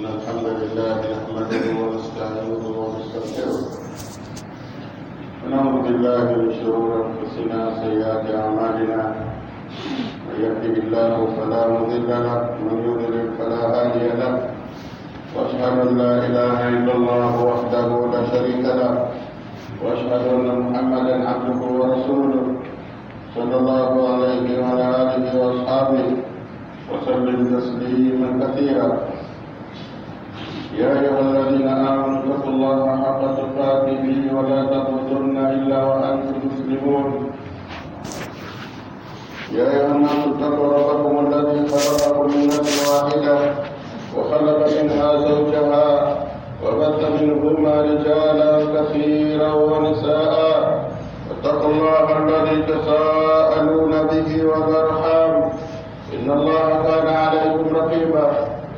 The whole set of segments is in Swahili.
الحمد لله نحمده ونستعينه ونستغفره ونعوذ بالله من شرور انفسنا وسيئات اعمالنا من يهده الله فلا مضل له ومن يضلل فلا هادي له واشهد ان لا اله الا الله وحده لا شريك له واشهد ان محمدا عبده ورسوله صلى الله عليه وعلى اله واصحابه وسلم تسليما كثيرا. يا أيها الذين آمنوا اتقوا الله حق تقاته ولا تموتن إلا وأنتم مسلمون. يا أيها الناس اتقوا ربكم الذي خلقكم من نفس واحدة وخلق منها زوجها وبث منهما رجالا كثيرا ونساء واتقوا الله الذي تساءلون به والأرحام إن الله كان عليكم رقيبا.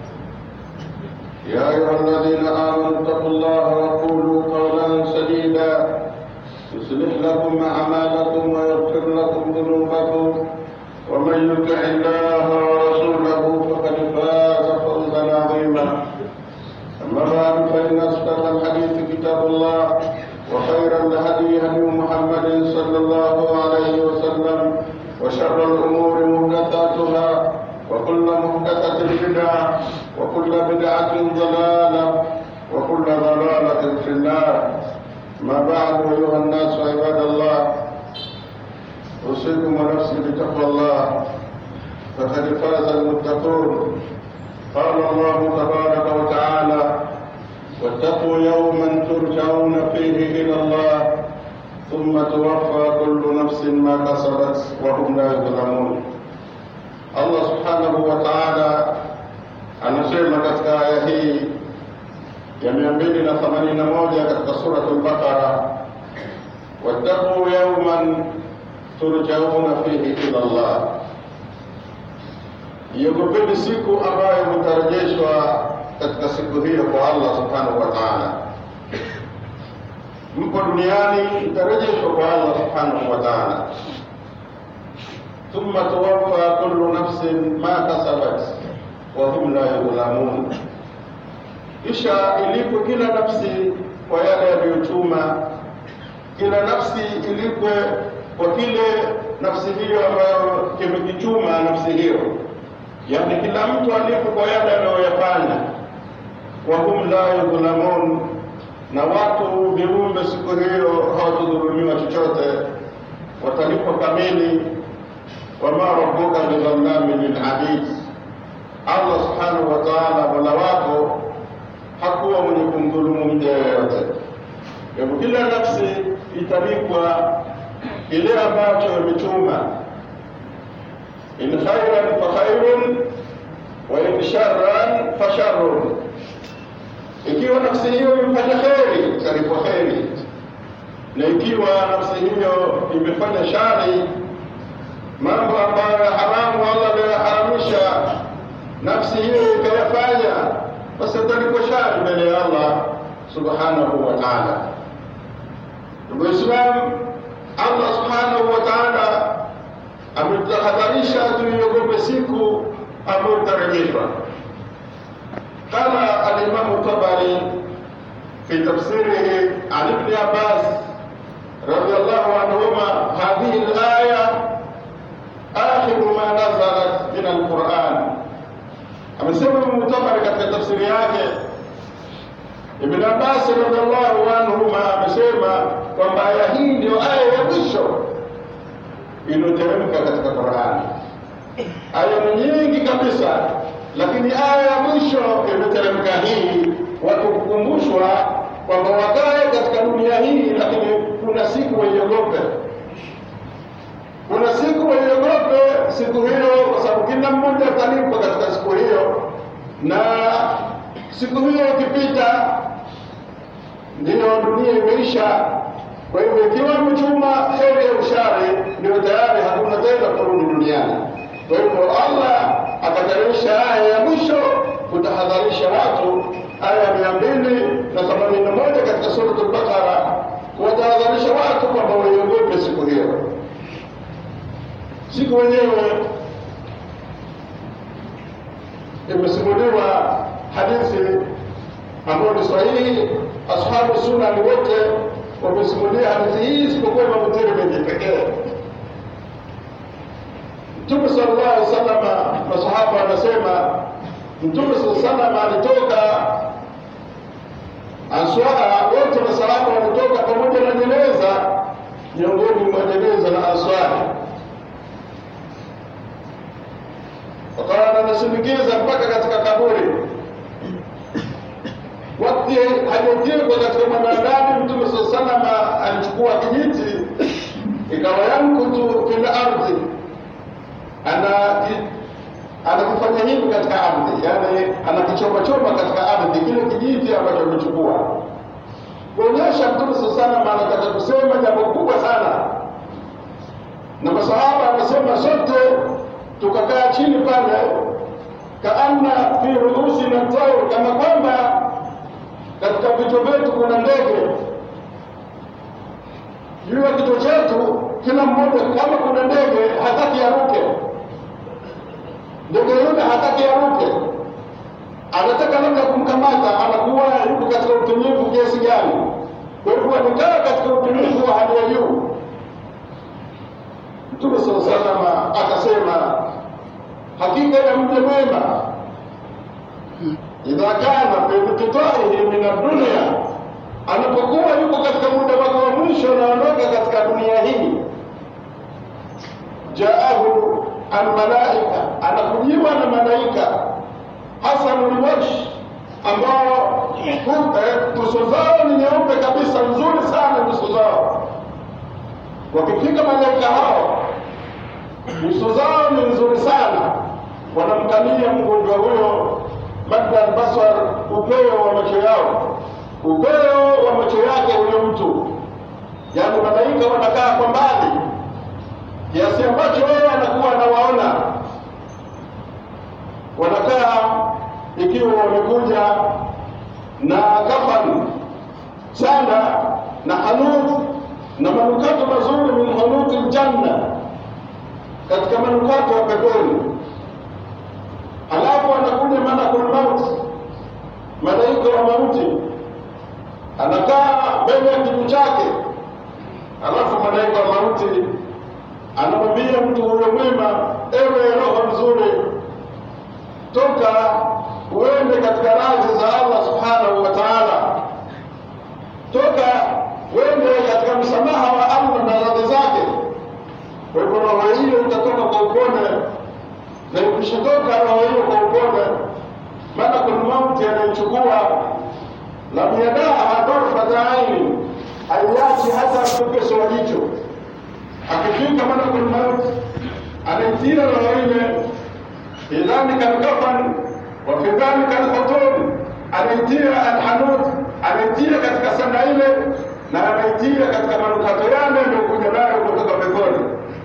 يا أيها الذين آمنوا اتقوا الله وقولوا قولا سديدا يصلح لكم أعمالكم ويغفر لكم ذنوبكم ومن يطع الله ورسوله فقد فاز فوزا عظيما. أما بعد فإن أصدق الحديث كتاب الله وخير الهدي هدي محمد صلى الله عليه وسلم وشر الأمور محدثاتها وكل محدثة بدعة وكل بدعة ضلالة وكل ضلالة في النار. ما بعد أيها الناس عباد الله، أوصيكم ونفسي بتقوى الله فقد فاز المتقون. قال الله تبارك وتعالى: واتقوا يوما ترجعون فيه إلى الله ثم توفى كل نفس ما كسبت وهم لا يظلمون. Allah subhanahu wa ta'ala anasema katika aya hii ya 281 katika sura al-Baqara, wattaqu yawman turja'una fihi ila Allah, iogopeni siku ambayo mtarejeshwa katika siku hiyo kwa Allah subhanahu wa ta'ala. Mpo duniani mtarejeshwa kwa Allah subhanahu wa ta'ala. ثم توفى كل نفس ما كسبت وهم لا يظلمون, kisha ilipwe kila nafsi kwa yale yaliyochuma, kila nafsi ilipwe kwa kile nafsi hiyo ambayo kimekichuma nafsi hiyo, yani kila mtu alipwe kwa yale anayoyafanya. Wahum la yuzlamun, na watu viumbe siku hiyo hawatadhulumiwa chochote, watalipwa kamili. Wama rabbuka bidhallamin lilabid, Allah subhanahu wa ta'ala mola wako hakuwa mwenye kumdhulumu mja yoyote. Kwa kila nafsi italipwa kile ambacho imechuma, in khairan fa khairun wa in sharran fa sharrun. Ikiwa nafsi hiyo imefanya kheri italipwa kheri, na ikiwa nafsi hiyo imefanya shari, mambo ambayo haramu Allah aliyoharamisha nafsi hiyo ikayafanya, basi atalipwa shari mbele ya Allah subhanahu wa ta'ala. Ndugu Waislamu, Allah subhanahu wa ta'ala ametahadharisha tuiogope siku ambayo tutarejeshwa. Qala al-Imam Tabari fi tafsirihi an Ibn Abbas radiyallahu anhuma, hadhihi al-aya آخر ما نزلت من القرآن. amesema Mutabari katika tafsiri yake, Ibn Abbas radhiallahu anhuma amesema kwamba aya hii ndio aya ya mwisho iliyoteremka katika Qur'ani. Aya nyingi kabisa, lakini aya ya mwisho imeteremka hii, watu kukumbushwa kwamba wakae katika dunia hii, lakini kuna siku waiogope. Kuna siku waiogope siku hiyo, kwa sababu kila mmoja atalipwa katika siku hiyo, na siku hiyo ikipita ndio dunia imeisha. Kwa hivyo ikiwa umechuma heri ya ushari, ndio tayari hakuna tena kurudi duniani. Kwa hivyo Allah akateremsha aya ya mwisho kutahadharisha watu, aya 281 katika sura al-Baqara, kuwatahadharisha watu kwamba waiogope siku hiyo. Siku wenyewe imesimuliwa hadithi ambao ni sahihi. Ashabu sunna ni wote wamesimulia hadithi hii isipokuwa Imam Tirmidhi pekee. Mtume sallallahu alaihi wasallam, masahaba wanasema Mtume sallallahu alaihi wasallam alitoka Answara, wote masahaba walitoka pamoja na jeneza, miongoni mwa jeneza la Answara. Wakawa wanasindikiza mpaka katika kaburi. Wakati hajatiwa katika mwanadamu, Mtume sallallahu alaihi wasallam alichukua kijiti, ikawa yankutu fil ardhi, anakifanya hivi katika ardhi, yani anakichoma katika ardhi kile kijiti ambacho amechukua, kuonyesha Mtume sallallahu alaihi wasallam anataka kusema jambo kubwa sana. Na masahaba wanasema sote tukakaa chini pale, kaanna fi ruusina tawr, kama kwamba katika vichwa vyetu kuna ndege. Juu ya kichwa chetu kila mmoja kama kuna ndege hataki aruke. Ndege yule hataki aruke, anataka labda kumkamata, anakuwa yuko katika utulivu kiasi gani. Kwa hivyo anakaa katika utulivu wa hali ya juu. Mtume sallallahu alaihi wasallam akasema, hakika ya mja mwema idha kana fi inqita'ihi min ad-dunya, anapokuwa yuko katika muda wake wa mwisho anaondoka katika dunia hii, jaahu al-malaika, anakujiwa na malaika hasanul wajh, ambao nyuso zao ni nyeupe kabisa, nzuri sana nyuso zao. Wakifika malaika hao, nyuso zao ni nzuri sana, wanamkalia mgonjwa huyo madda al-basar, upeo wa macho yao, upeo wa macho yake huyo mtu. Yani malaika wanakaa kwa mbali kiasi ambacho yeye anakuwa anawaona. Wanakaa ikiwa wamekuja na kafani sana na hanut na manukato mazuri, min hanuti aljanna, katika manukato wa peponi. Halafu anakuja malakul maut, malaika wa mauti, anakaa mbele ya kitu chake. Halafu malaika wa mauti anamwambia mtu huyo mwema, ewe roho nzuri, toka uende katika radhi za Allah subhanahu wa ta'ala, toka uende katika msamaha wa Allah na radhi zake. Kwa hivyo roho hiyo itatoka kwa upone, na ikishatoka roho hiyo kwa upone, malakul mauti anaichukua, lam yadaha tarfata aini, haiachi hata mpepeso wa jicho. Akifika malakul mauti anaitia roho ile idhalika al-kafan wa fi dhalika al-khatun, anaitia al-hanut, anaitia katika sanda ile, na anaitia katika manukato yale yaliyokuja nayo kutoka peponi.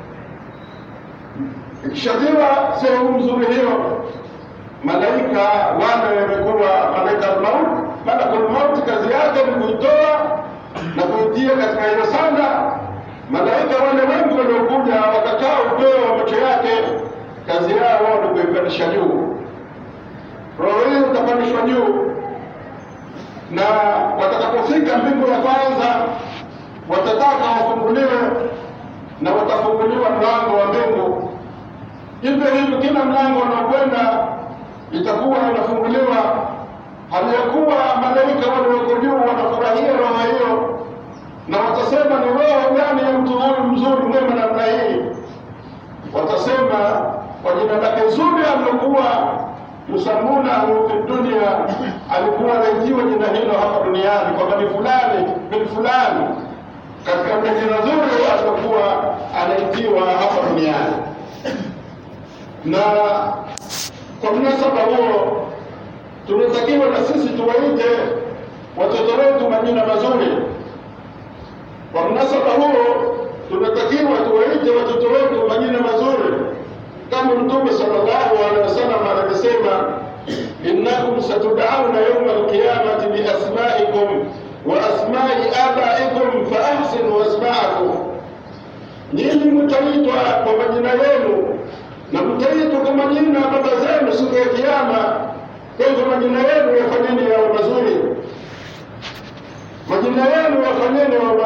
Ikishatiwa sehemu nzuri hiyo, malaika wale wamekuwa malaika al-maut, malakul maut kazi yake ni kuitoa na kuitia katika hiyo sanda. Malaika wale wengi waliokuja wakakaa upeo wa macho yake, kazi yao ni kuipandisha juu. Roho hiyo itapandishwa juu, na watakapofika mbingu ya kwanza watataka wafunguliwe, na watafunguliwa mlango wa mbingu. Hivyo hivyo kila mlango unaokwenda itakuwa inafunguliwa, hali ya kuwa malaika wale wako juu wanafurahia roho hiyo, na watasema, ni roho gani ya mtu huyu mzuri mwema namna hii? Watasema kwa jina lake zuri alilokuwa yusamuna fi dunia, alikuwa anaitwa jina hilo hapa duniani, kwamba ni fulani bin fulani, katika jina zuri alilokuwa anaitiwa hapa duniani. Na kwa mnasaba huo tunatakiwa na sisi tuwaite watoto wetu majina mazuri. Kwa mnasaba huo tunatakiwa tuwaite watoto wetu majina mazuri, kama Mtume sallallahu alaihi wasallam anasema, innakum satud'auna yawm al-qiyamati bi asma'ikum wa asma'i abaikum fa ahsinu asma'akum, nyinyi mtaitwa kwa majina yenu na mtaitwa kwa majina ya baba zenu siku ya kiyama. Kwa hivyo majina yenu yafanyeni yawe mazuri.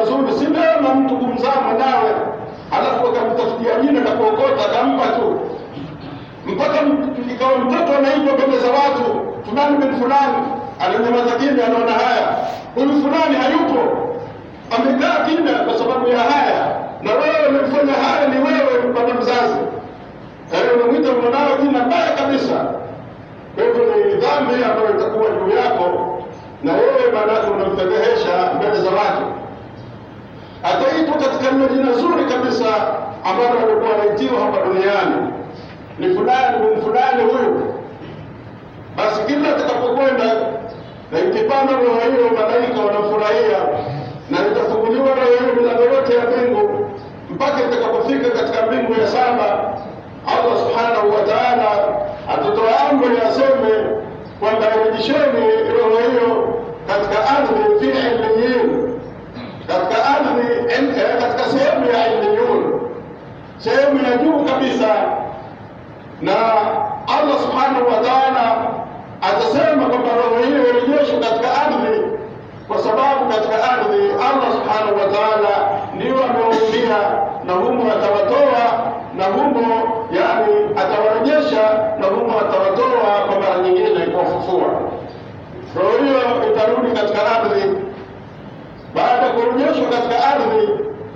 zuri. Si neema mtu kumzaa mwanawe alafu akamtafutia jina na kuokota akampa tu, mpaka ikawa mtoto anaitwa mbele za watu, fulani bin fulani. Alinyamaza kimya, anaona haya, huyu fulani hayupo, amekaa kimya kwa sababu ya haya, na wewe umefanya haya, ni wewe baba mzazi. Unamwita mwanao jina baya kabisa. Kwa hivyo ni dhambi ambayo itakuwa juu yako, na wewe baadaye unamfedhehesha mbele za watu. Ataitwa katika jina zuri kabisa ambalo alikuwa anaitiwa hapa duniani, ni fulani bin fulani huyu. Basi kila atakapokwenda na ikipanda roho hiyo, malaika wanafurahia na itafunguliwa roho hiyo milango yote ya mbingu mpaka itakapofika katika mbingu ya 7. Allah subhanahu wa ta'ala atatoa amri aseme kwamba rejesheni roho hiyo katika ardhi fi illiyin, katika ardhi, katika sehemu ya illiyun, sehemu ya juu kabisa. Na Allah subhanahu wa ta'ala atasema kwamba roho hiyo irejeshwe katika ardhi, kwa sababu katika ardhi Allah subhanahu wa ta'ala ndio ameumbia, na humo atawatoa, na humo yani atawarejesha, na humo atawatoa kwa mara nyingine kuwafufua. Roho hiyo itarudi katika ardhi. Baada ya kurejeshwa katika ardhi,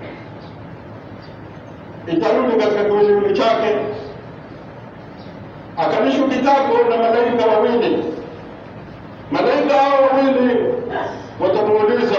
itarudi katika kiwiliwili chake, akalishwa kitako na malaika wawili. Malaika hao wawili watamuuliza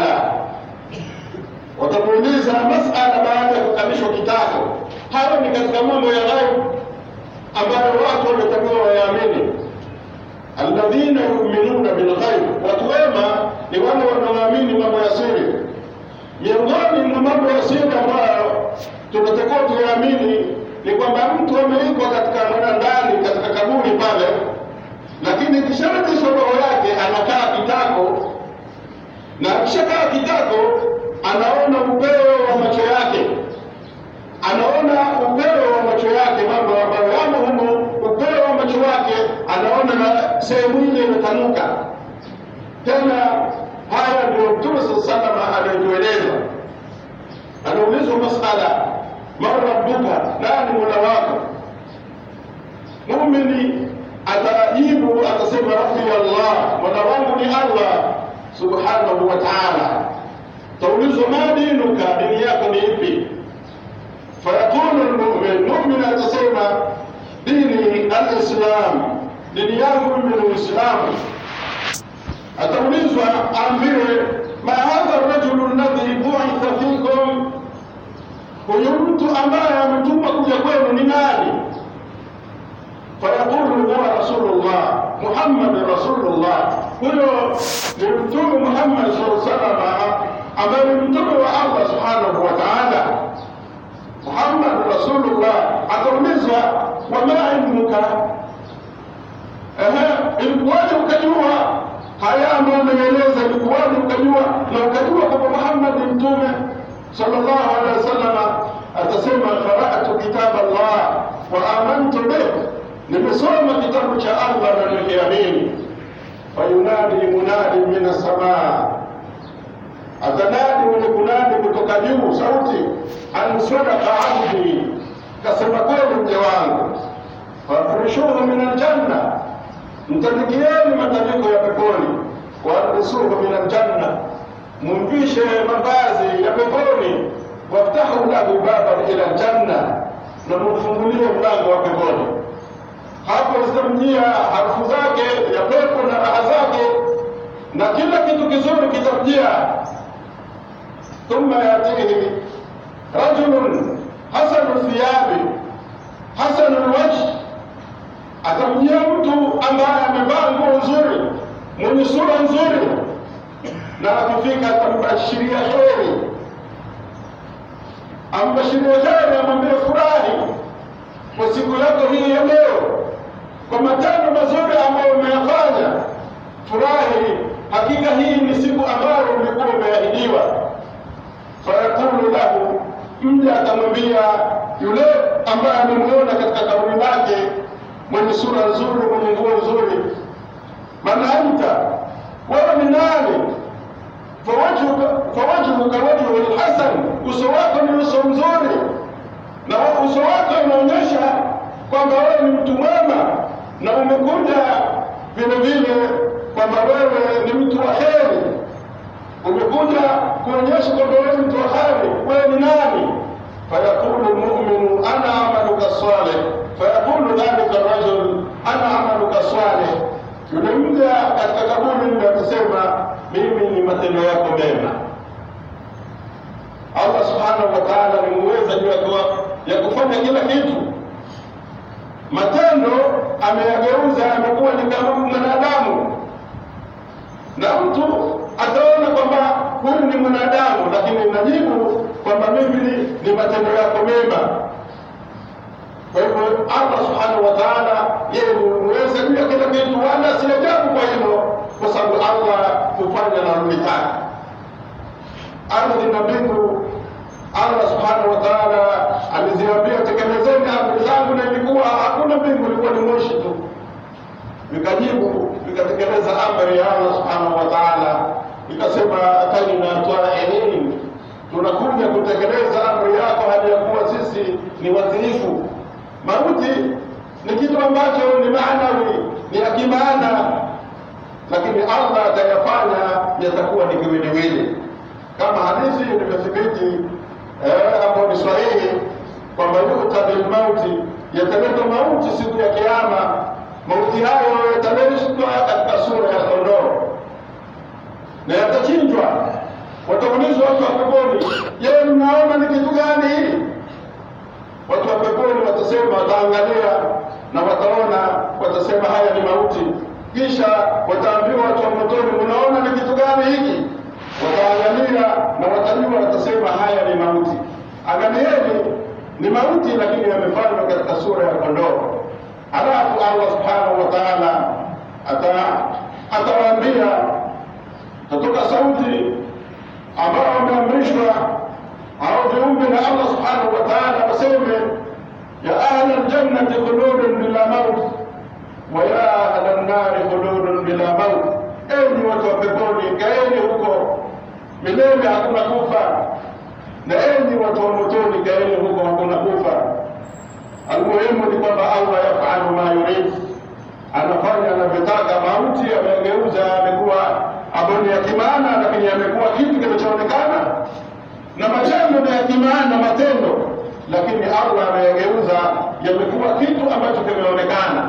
mas'ala baada ya kukalishwa kitako. Hayo ni katika mambo ya ghaib ambayo watu wanatakiwa wayaamini. Alladhina yu'minuna bil ghaib, watu wema ni wale wanaoamini mambo ya siri. Miongoni mwa mambo ya siri ambayo tunatakiwa tuyaamini ni kwamba mtu ameikwa katika ndani katika kaburi pale, lakini kisharudishwa roho yake anakaa kitako, na akishakaa kitako anaona upeo wa macho yake, mambo ambayo yamo humo, upeo wa macho yake anaona, na sehemu ile imetanuka. Tena haya ndio Mtume sallallahu alaihi wasallam anatueleza. Anaulizwa masala, man rabbuka, nani mola wako? Muumini atajibu atasema rabbi Allah, mola wangu ni Allah subhanahu wa ta'ala. Taulizwa ma dinuka, dini yako ni ipi? Fayaqulu almu'min, mu'min atasema dini al-Islam, dini yangu ni Uislamu. Ataulizwa ambiwe ma hadha ar-rajulu alladhi bu'itha fikum, huyu mtu ambaye ametumwa kuja kwenu ni nani? Fayaqulu huwa Rasulullah, Muhammad Rasulullah, huyo ni Mtume Muhammad sallallahu alaihi wasallam ambaye ni mtume wa Allah subhanahu wa ta'ala. Muhammad Rasulullah. Akaulizwa wama ilmuka, ilikuwaje ukajua haya ambayo umeeleza? Ilikuwaje ukajua na ukajua kwamba Muhammad ni mtume sallallahu alaihi wasallam? Atasema qara'tu kitab Allah wa amantu bih, nimesoma kitabu cha Allah na nimekiamini. Fayunadi munadi min as-samaa, atanadi mwenye kunadi kutoka juu sauti, an sadaqa abdi, kasema kweli mja wangu. Fafurishuhu min aljanna, mtadikieni matandiko ya peponi. Warisuhu min aljanna, mumvishe mavazi ya peponi. Waftahu lahu baban ila aljanna, na mfungulie mlango wa peponi. Hapo zitamjia harufu zake ya pepo na raha zake, na kila kitu kizuri kitamjia. Thumma yatihi rajulun hasanu thiyabi hasanu alwajh, atamjia mtu ambaye amevaa nguo nzuri, mwenye sura nzuri, na akifika atambashiria kheri, ambashiria kheri, amwambia furahi kwa siku yako hii ya leo, kwa matendo mazuri ambayo umeyafanya. Furahi, hakika hii ni siku ambayo ulikuwa umeahidiwa. Fayaqulu lahu, mja atamwambia yule ambaye amemuona katika kaburi lake, mwenye sura nzuri, mwenye nguo nzuri, man anta, wewe ni nani? Fawajhu fawajhuka wajhul hasan, uso wako ni uso mzuri, na uso wako unaonyesha kwamba wewe ni mtu mwema, na umekuja vile vile kwamba wewe ni mtu wa heri. Umekuja kuonyesha kwamba wewe ni mtu wa heri. Wewe ni nani? Fayaqulu almu'minu ana amaluka salih, fayaqulu dhalika arrajul ana amaluka salih. Yule mja katika kaburi ndio atasema mimi ni matendo yako mema. Allah subhanahu wa ta'ala ni muweza juu ya kufanya kila kitu. Matendo ameyageuza amekuwa ni kama mwanadamu, na mtu ataona kwamba huyu ni mwanadamu, lakini najibu kwamba mimi ni matendo yako mema. Kwa hivyo Allah subhanahu wa ta'ala yeye ni muweza juu ya kila kitu, wala si ajabu kwa hilo, kwa sababu Allah hufanya na analitaka. Ardhi na mbingu Allah subhanahu wa ta'ala aliziambia tekelezeni amri zangu, na ilikuwa hakuna mbingu, ilikuwa ni moshi tu. Vikajibu vikatekeleza amri ya Allah subhanahu wa ta'ala, ikasema ataina ta'inin, tunakuja kutekeleza amri yako hadi ya kuwa sisi ni watiifu. Mauti ni kitu ambacho ni maanawi, ni ya kimaana, lakini Allah atayafanya yatakuwa ni kiwiliwili, kama hadithi imethibiti hapo ni sahihi kwamba yuta bil mauti, yataletwa mauti siku ya kiyama. Mauti hayo yataletwa katika sura ya kondoo na yatachinjwa. Wataulizwa watu wa peponi, je, mnaona ni kitu gani hili? Watu wa peponi watasema, wataangalia na wataona, watasema haya ni mauti. Kisha wataambiwa watu wa motoni, mnaona ni kitu gani hiki? Wataangalia na watajua, watasema haya ni mauti. Angalieni, ni mauti lakini yamefanywa katika sura ya kondoo. Halafu Allah subhanahu wa ta'ala atawaambia kutoka sauti ambao wameamrishwa au viumbe na Allah subhanahu wa ta'ala, waseme ya ahla aljannati khuludun bila maut wa ya ahla an-nari khuludun bila maut. Enyi watu wa peponi, kaeni huko milele, hakuna kufa, na enyi watu wa motoni, kaeni huko, hakuna kufa. Almuhimu ni kwamba Allah yafalu ma yurid, anafanya anavyotaka. Mauti amegeuza, amekuwa aboni ya kimaana, lakini amekuwa kitu kinachoonekana, na matendo ni ya kimaana matendo, lakini Allah ameyageuza yamekuwa kitu ambacho kimeonekana.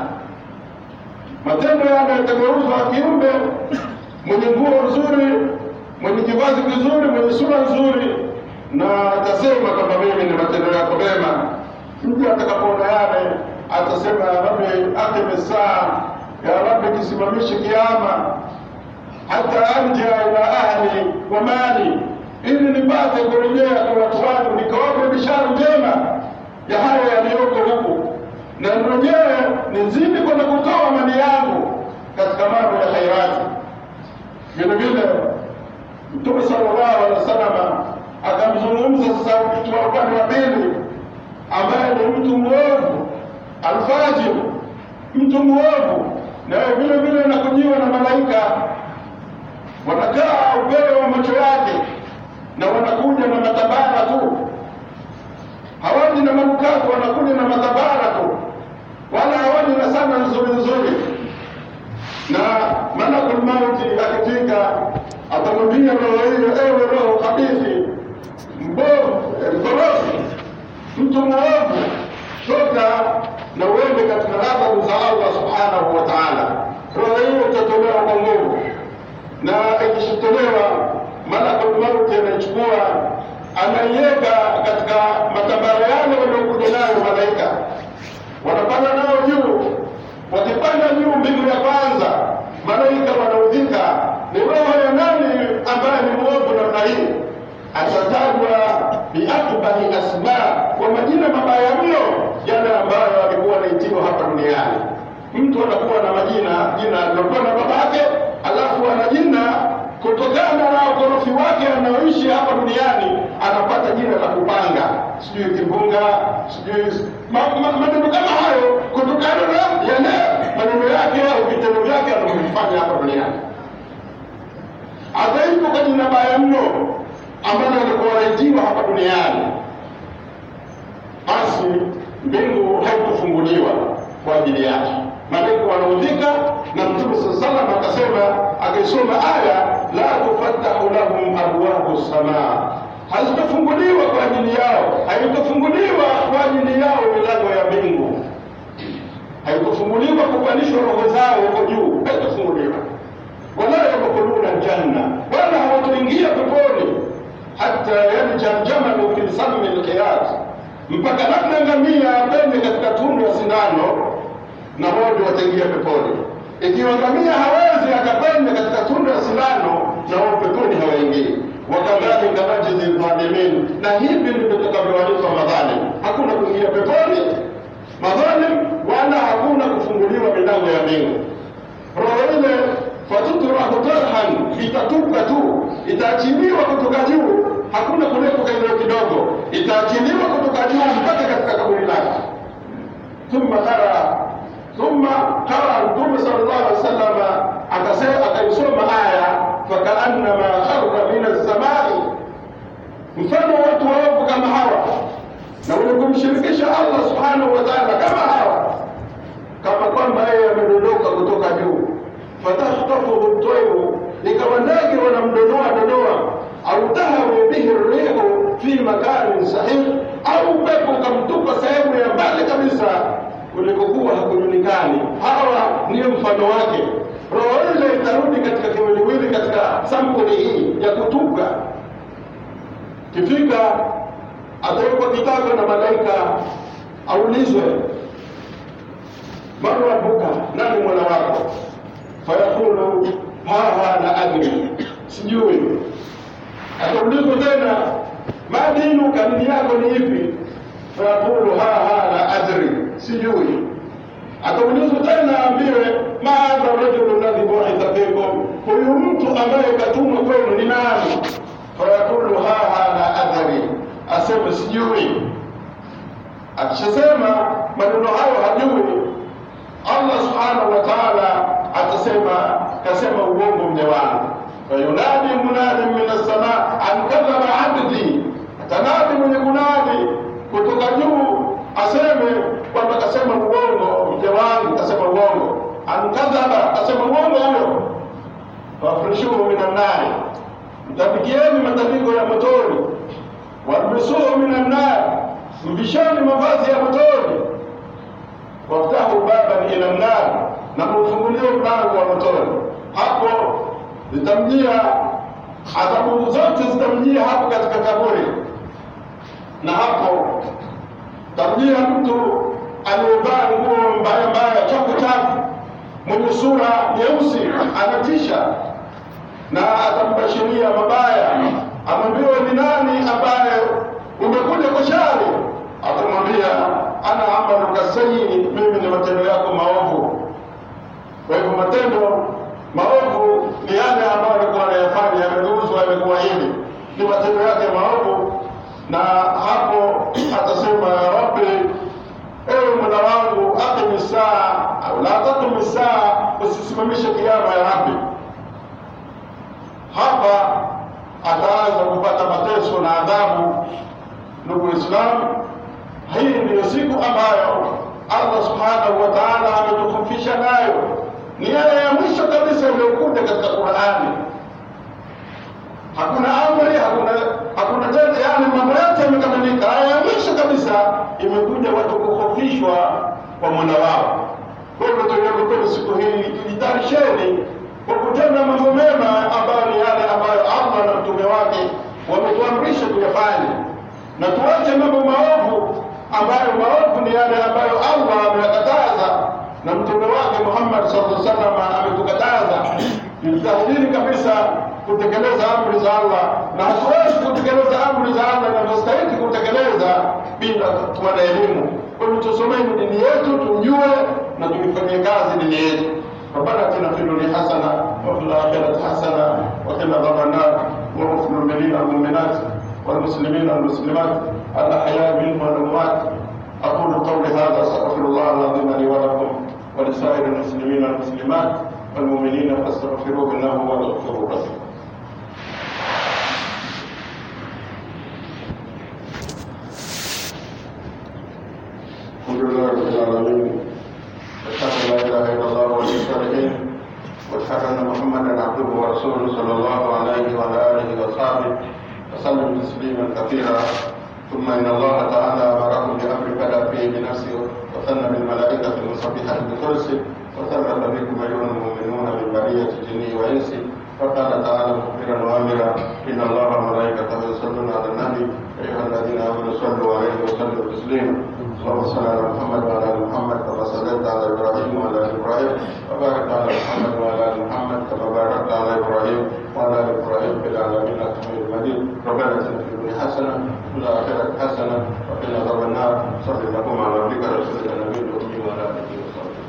Matendo yamegeuzwa kiumbe mwenye nguo nzuri, mwenye kivazi kizuri, mwenye sura nzuri, na atasema kwamba mimi ni matendo yako mema. Mtu atakapoona yale atasema ya Rabbi aqim as-saa, ya Rabbi kisimamishe kiyama, hata anja ila ahli wa mali, ili nipate kurejea kwa watu wangu nikawape bishara njema ya haya yaliyoko huku, na nirejee nizidi kwenda kutoa mali yangu katika mambo ya khairati. Vile vile Mtume sallallahu alaihi wasallam akamzungumza sasa mtu wa upande wa pili, ambaye ni mtu mwovu, alfajir, mtu mwovu, na vile vile anakujiwa na malaika, wanakaa upeo wa macho yake, na wanakuja na matabara tu, hawaji na manukato, wanakuja na matabara tu, wala hawaji na sana nzuri nzuri. Na malakul mauti akifika atamwambia roho hiyo, ewe roho khabithi, mbovu, mkorofi, mtu mwovu, toka na uende katika adhabu za Allah subhanahu wa ta'ala. Roho hiyo itatolewa kwa nguvu, na ikishitolewa malakul mauti anaichukua, anaiweka katika matabara yale waliokuja nayo malaika, wanapanda nao juu. Wakipanda juu mbingu ya kwanza, malaika wanaudhika, ni roho ya nani ambaye ni mwovu namna hii? Atatajwa biakbahi asma, kwa majina mabaya mno, yale ambayo alikuwa anaitiwa hapa duniani. Mtu anakuwa na jina alilokuwa na babake, alafu ana jina kutokana na ukorofi wake anaoishi hapa duniani, anapata jina la kupanga, sijui kimbunga, sijui maneno kama hayo, kutokana na yale maneno yake au vitendo vyake anavyofanya hapa duniani. Hata hivyo bali na baya mno ambalo walikuwa wanaitiwa hapa duniani, basi mbingu haikufunguliwa kwa ajili yake. Malaika wanaudhika, na Mtume sallallahu akasema, akisoma aya la tufattahu lahum abwabu samaa, hazitafunguliwa kwa ajili yao, haitafunguliwa kwa ajili yao milango ya mbingu, haitafunguliwa kupandishwa roho zao huko juu, haitafunguliwa. Wala yadkhuluna aljanna, wala hawataingia peponi hata yarja aljamalu fi sammi alqiyat, mpaka labda ngamia apende katika tundu ya sindano na wao ndio wataingia peponi. Ikiwa ngamia hawezi akapenda katika tundu ya sindano, na wao peponi hawaingii. Wakadhalika najzi dhalimin, na hivi ndivyo tutakavyowalipa madhalim. Hakuna kuingia peponi madhalim, wala hakuna kufunguliwa milango ya mbingu. Roho ile fatutrahu tarhan, itatuka tu, itaachiliwa kutoka juu, hakuna kulepuka ile kidogo, itaachiliwa kutoka juu mpaka katika kaburi lake. Thumma qara Mtume sallallahu alaihi wasallam akasema, akaisoma aya fakaannama kharra min as-samai, mfano watu waovu kama hawa na wenye kumshirikisha Allah subhanahu wa ta'ala kama hawa, kama kwamba yeye amedondoka kutoka juu. Fatahtafuhu at-tayru, ikawa ndege wanamdonoa au tahawi bihi ar-rihu fi makanin sahih, au pepo kamtupa sehemu ya mbali kabisa kulikokuwa hakujulikani. Hawa ndiyo mfano wake. Roho ile itarudi katika kiwiliwili katika sampuli hii ya kutuka. Kifika atawekwa kitako na malaika, aulizwe man rabbuka, nani mola wako? Fayaqulu ha la adri, sijui. Ataulizwa tena ma dinuka, dini yako ni ipi? Fayaqulu ha la adri, sijui. Ataulizwa tena ambiwe ma hadha rajulu alladhi bu'itha fikum, huyu mtu ambaye katumwa kwenu ni nani? Fayaqulu ha la adri, asema sijui. Akishasema maneno hayo hajui, Allah subhanahu wa ta'ala atasema, kasema uongo mja wangu. Fayunadi munadi minas samaa an kadhaba abdi, atanadi mwenye kunadi kutoka juu aseme kwamba kasema uongo mja wangu, kasema uongo. An kadhaba, kasema uongo huyo. Wafrishuhu minan nari, mtabikieni matandiko ya motoni. Walbisuhu minan nari, mbishani mavazi ya motoni. Waftahu baban ila nar, na mfungulie mlango wa motoni. Hapo zitamjia adhabu zote, zitamjia hapo katika kaburi. Na hapo tamjia mtu aliyevaa nguo mbaya chafu, mwenye sura nyeusi, anatisha, na atambashiria mabaya. Amwambia ni nani ambaye umekuja kwa shari? Atamwambia ana amaluka sayyi, mimi ni matendo yako maovu. Kwa hivyo matendo maovu ni yale ambayo alikuwa anayafanya, yamegeuzwa, yamekuwa hivi, ni matendo yake maovu. Na hapo atasema ya Rabbi, ewe Mola wangu, aqim saa au la taqim saa, usisimamishe kiyama ya Rabbi. Hapa ataanza kupata mateso na adhabu. Ndugu Islam, hii ndiyo siku ambayo Allah subhanahu wa ta'ala ametufundisha nayo. Ni aya ya mwisho kabisa iliyokuja katika Qur'ani. Hakuna amri, hakuna tena, yani mambo yote yamekamilika. Aya ya mwisho kabisa imekuja watu kukhofishwa kwa Mola wao. Kwa hivyo tunapokuwa siku hii, jitarisheni kwa kutenda mambo mema ambayo ni yale ambayo Allah na mtume wake wametuamrisha tuyafanye, na tuache mambo maovu ambayo maovu ni yale ambayo Allah ameyakataza na mtume wake Muhammad sallallahu alaihi wasallam ametukataza. Tujitahidi kabisa kutekeleza amri za Allah, na hatuwezi kutekeleza amri za Allah na tunastahili kutekeleza bila kuwa na elimu. Kwa hiyo tusomeni dini yetu, tujue na tuifanyie kazi dini yetu. ربنا اتنا في الدنيا حسنه وفي الاخره حسنه وقنا عذاب النار. واغفر للمؤمنين والمؤمنات والمسلمين والمسلمات الاحياء منهم والاموات. اقول قولي هذا، استغفر الله العظيم لي ولكم ولسائر المسلمين والمسلمات والمؤمنين فاستغفروه انه هو الغفور الرحيم. العالمين. أشهد أن لا إله إلا الله ولي الصالحين، وأشهد أن محمدا عبده ورسوله صلى الله عليه وعلى آله وصحبه وسلم تسليما كثيرا. ثم إن الله تعالى أمركم بأمر بدأ فيه بنفسه وثنى بالملائكة المسبحة بثلثه وثبت بكم أيها المؤمنون من برية جنه وإنسه. فقال تعالى مخبرا وامرا ان الله وملائكته يصلون على النبي ايها الذين امنوا صلوا عليه وسلموا تسليما. اللهم صل على محمد وعلى ال محمد كما صليت على ابراهيم وعلى ال ابراهيم، وبارك على محمد وعلى ال محمد كما باركت على ابراهيم وعلى ال ابراهيم في العالمين انك حميد مجيد. ربنا اتنا في الدنيا حسنه وفي الاخره حسنه